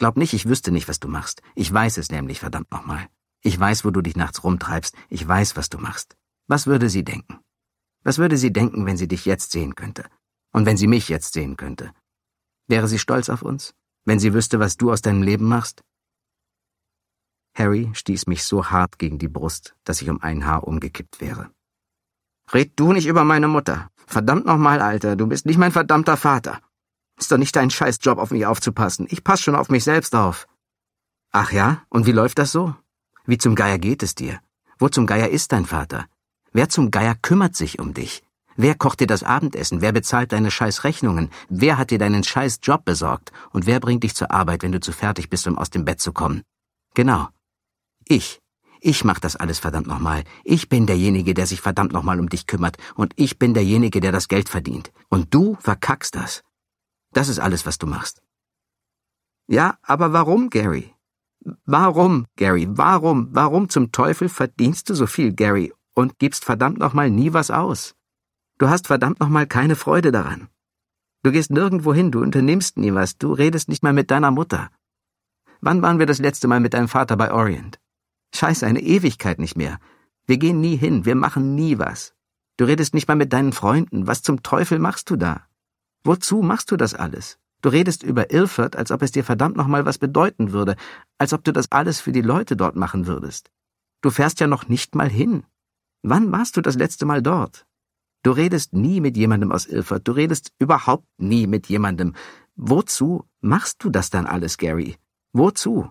Glaub nicht, ich wüsste nicht, was du machst. Ich weiß es nämlich, verdammt nochmal. Ich weiß, wo du dich nachts rumtreibst. Ich weiß, was du machst. Was würde sie denken? Was würde sie denken, wenn sie dich jetzt sehen könnte? Und wenn sie mich jetzt sehen könnte? Wäre sie stolz auf uns? Wenn sie wüsste, was du aus deinem Leben machst? Harry stieß mich so hart gegen die Brust, dass ich um ein Haar umgekippt wäre. Red du nicht über meine Mutter. Verdammt nochmal, Alter, du bist nicht mein verdammter Vater. Ist doch nicht dein Scheißjob, auf mich aufzupassen. Ich pass schon auf mich selbst auf. Ach ja? Und wie läuft das so? Wie zum Geier geht es dir? Wo zum Geier ist dein Vater? Wer zum Geier kümmert sich um dich? Wer kocht dir das Abendessen? Wer bezahlt deine Scheißrechnungen? Wer hat dir deinen Scheißjob besorgt? Und wer bringt dich zur Arbeit, wenn du zu fertig bist, um aus dem Bett zu kommen? Genau. Ich mach das alles, verdammt nochmal. Ich bin derjenige, der sich verdammt nochmal um dich kümmert. Und ich bin derjenige, der das Geld verdient. Und du verkackst das. Das ist alles, was du machst. Ja, aber warum, Gary? Warum, Gary? Warum zum Teufel verdienst du so viel, Gary, und gibst verdammt nochmal nie was aus? Du hast verdammt nochmal keine Freude daran. Du gehst nirgendwo hin, du unternimmst nie was, du redest nicht mal mit deiner Mutter. Wann waren wir das letzte Mal mit deinem Vater bei Orient? Scheiße, eine Ewigkeit nicht mehr. Wir gehen nie hin, wir machen nie was. Du redest nicht mal mit deinen Freunden. Was zum Teufel machst du da? Wozu machst du das alles? Du redest über Ilford, als ob es dir verdammt nochmal was bedeuten würde, als ob du das alles für die Leute dort machen würdest. Du fährst ja noch nicht mal hin. Wann warst du das letzte Mal dort? Du redest nie mit jemandem aus Ilford, du redest überhaupt nie mit jemandem. Wozu machst du das dann alles, Gary? Wozu?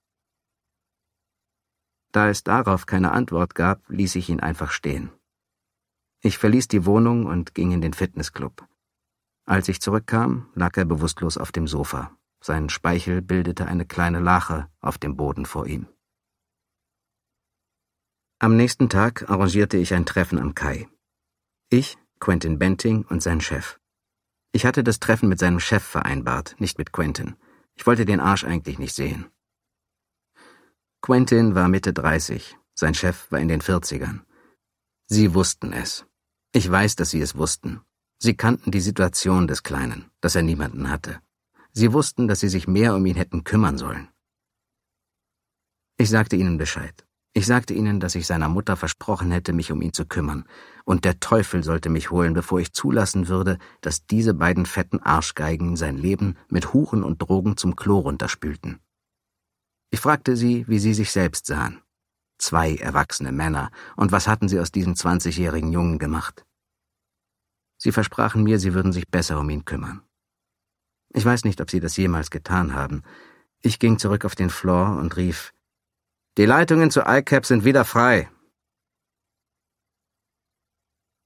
Da es darauf keine Antwort gab, ließ ich ihn einfach stehen. Ich verließ die Wohnung und ging in den Fitnessclub. Als ich zurückkam, lag er bewusstlos auf dem Sofa. Sein Speichel bildete eine kleine Lache auf dem Boden vor ihm. Am nächsten Tag arrangierte ich ein Treffen am Kai. Ich, Quentin Benting und sein Chef. Ich hatte das Treffen mit seinem Chef vereinbart, nicht mit Quentin. Ich wollte den Arsch eigentlich nicht sehen. Quentin war Mitte 30, sein Chef war in den 40ern. Sie wussten es. Ich weiß, dass sie es wussten. Sie kannten die Situation des Kleinen, dass er niemanden hatte. Sie wussten, dass sie sich mehr um ihn hätten kümmern sollen. Ich sagte ihnen Bescheid. Ich sagte ihnen, dass ich seiner Mutter versprochen hätte, mich um ihn zu kümmern, und der Teufel sollte mich holen, bevor ich zulassen würde, dass diese beiden fetten Arschgeigen sein Leben mit Huren und Drogen zum Klo runterspülten. Ich fragte sie, wie sie sich selbst sahen. 2 erwachsene Männer, und was hatten sie aus diesem 20-jährigen Jungen gemacht? Sie versprachen mir, sie würden sich besser um ihn kümmern. Ich weiß nicht, ob sie das jemals getan haben. Ich ging zurück auf den Floor und rief: Die Leitungen zu ICAP sind wieder frei.